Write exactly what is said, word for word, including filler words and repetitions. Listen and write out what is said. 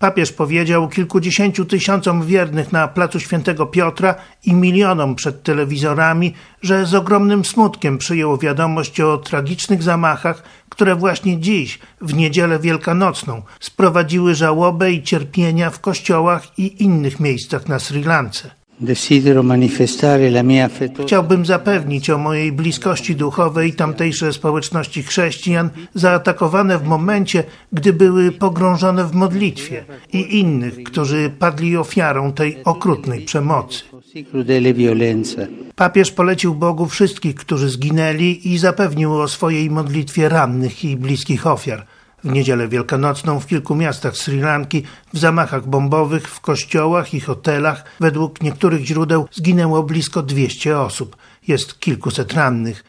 Papież powiedział kilkudziesięciu tysiącom wiernych na placu Świętego Piotra i milionom przed telewizorami, że z ogromnym smutkiem przyjął wiadomość o tragicznych zamachach, które właśnie dziś, w niedzielę wielkanocną, sprowadziły żałobę i cierpienia w kościołach i innych miejscach na Sri Lance. Chciałbym zapewnić o mojej bliskości duchowej tamtejsze społeczności chrześcijan zaatakowane w momencie, gdy były pogrążone w modlitwie, i innych, którzy padli ofiarą tej okrutnej przemocy. Papież polecił Bogu wszystkich, którzy zginęli, i zapewnił o swojej modlitwie rannych i bliskich ofiar. W niedzielę wielkanocną w kilku miastach Sri Lanki w zamachach bombowych w kościołach i hotelach według niektórych źródeł zginęło blisko dwieście osób. Jest kilkuset rannych.